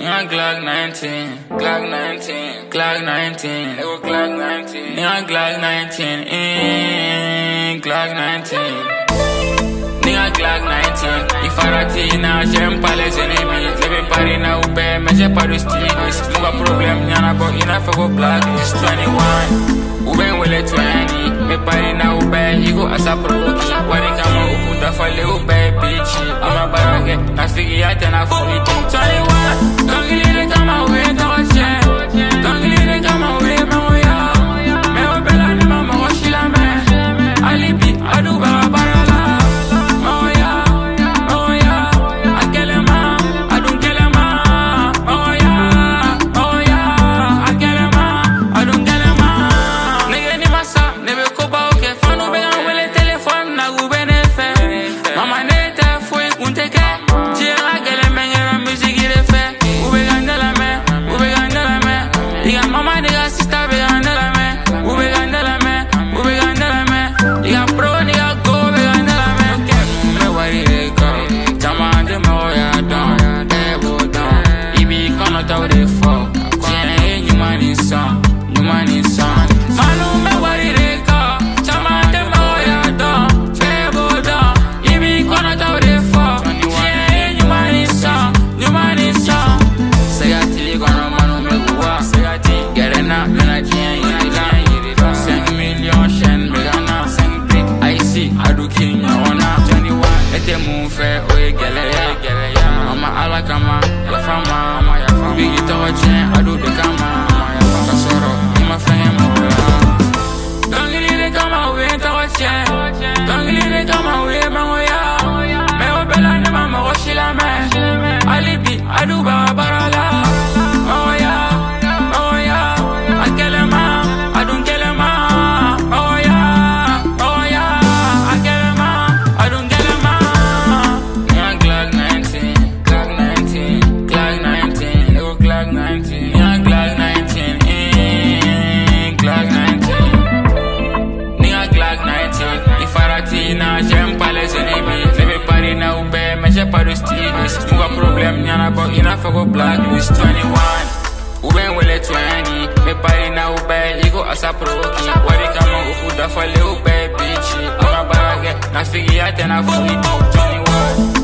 Yeah, Glock 19, Glock 19, Glock 19, go Glock 19. Yeah, Glock 19, Glock 19. Nigga Glock 19, if I rati na j'aime pas les ennemis. Je vais parler na ou ben, mais j'ai pas de style. Si mon problème y'en a pas, il a fait go blacklist 21. Ou ben ou les 20, mais parler na ou ben, il go à sa provoque. Wani kama ou puta fale ou ben bitch. Ama barage, na figi ya tena fumi 21. Don't get it kama ou ben t'enroche. Don't get it kama ou ben m'enroya. Mais ou ben la ni ma m'enroche la main. Alibi, adou barabara. Blacklist 21. Uben wele 20. Me party na ube, you go as a provoke. Wari kama upuda fale ube bitch. Ama barage, na figi ya tena fumi 21.